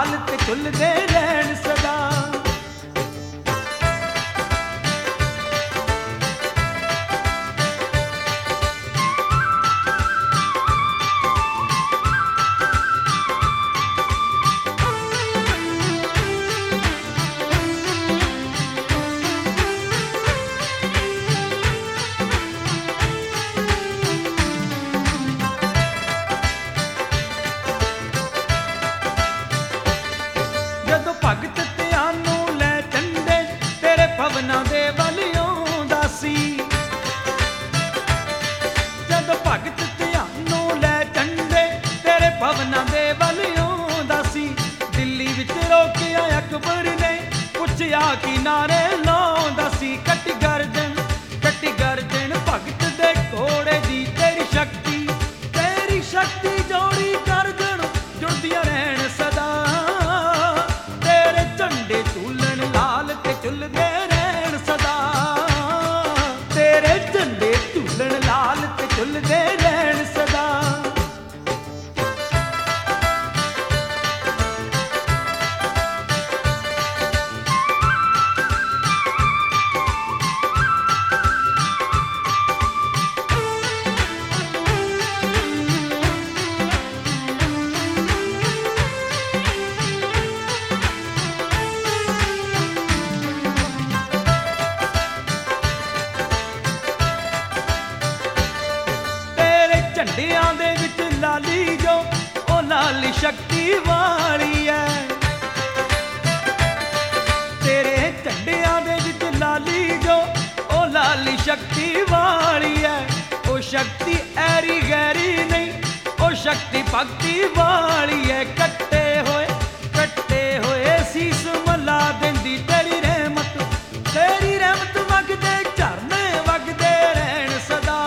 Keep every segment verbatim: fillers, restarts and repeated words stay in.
लाल ते झुलदे रहन सदा। जदों भगत त्यानू लै झंडे तेरे भवनां दे वल आउंदा सी, जदों भगत त्यानू लै झंडे तेरे भवनां दे वल आउंदा सी। दिल्ली विच रोकिया अकबर ने पुछया कि नारे लाउंदा सी। कट्टी गर्दन कट्टी गर्दन भगत दे घोड़े दी तेरी शक्ति तेरी शक्ति जोड़ी गर्दन जुड़दियां रहन सदा। झंडे झूलन लाल ते झुलदे रहन सदा, तेरे झंडे झूलन लाल ते झुलदे रहन सदा। झंडियां दे विच लाली जो ओ लाली शक्ति वाली है, तेरे झंडियां दे विच लाली जो ओ लाली शक्ति वाली है। ओ शक्ति ऐरी गैरी नहीं, ओ शक्ति भक्ति वाली है। कट्टे होए कट्टे होए सीस मला देंदी तेरी रहमत, तेरी रहमत वगदे झरने वगदे रहन सदा।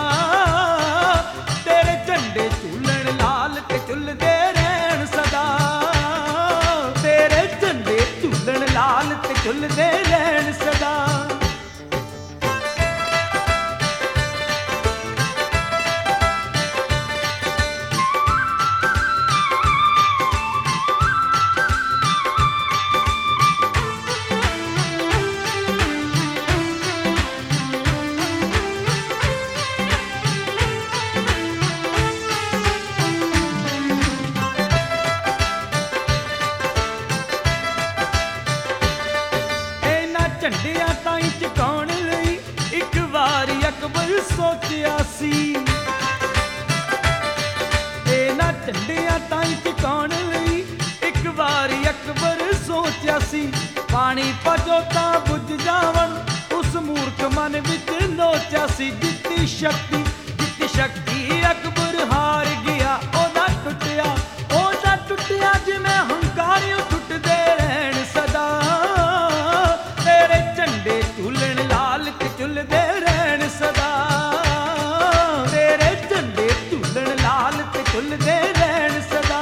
झंडे झूलन लाल ते झुलदे रहन सदा, तेरे झंडे झूलन लाल ते झुलदे रहन सदा। झंडियां ताईं टिकाउण लई इक वारी अकबर सोचिया सी, इन्हां झंडियां ताईं टिकाउण लई इक वारी अकबर सोचिया सी। पानी पजोता बुझ जावन उस मूर्ख मन विच लोचिया सी। जित्ती शक्ति जित्ती शक्ति अकबर हार गया, ओदा टुटिया ओदा टुटिया जिवें हंकारी टुटदे रहन सदा। झंडे झूलन लाल ते झुलदे रहन सदा, तेरे झंडे झूलन लाल ते झुलदे रहन सदा।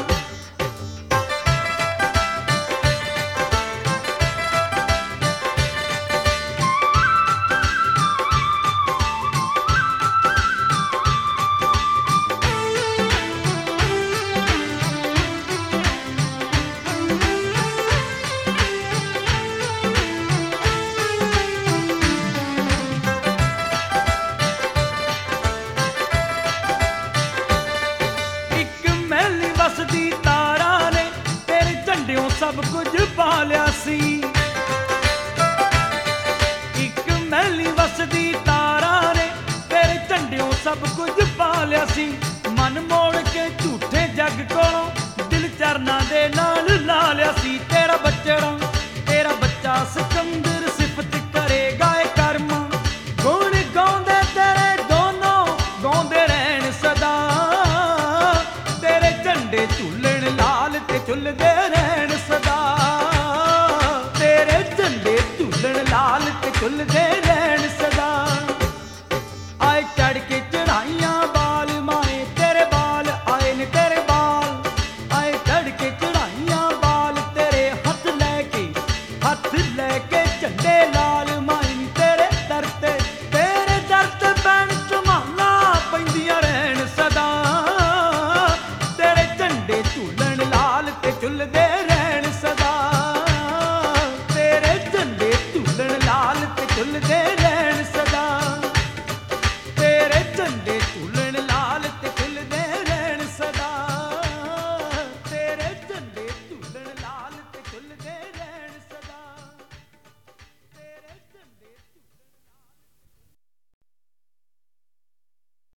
सब कुछ पा लिया सी, एक मैली वसदी तारा ने तेरे झंडियों सब कुछ पा लिया सी। मन मोड़ के झूठे जग कोलों दिल चरना दे नाल ला लिया सी। तेरा बच्चा तेरा बच्चा सिकंदर सिफत करेगा ए कर्म, गुण गाउंदे तेरे दोनों गाउंदे रहन सदा। तेरे झंडे झूलन लाल ते झुलदे रहन सदा, तेरे झंडे झूलन लाल ते झुलदे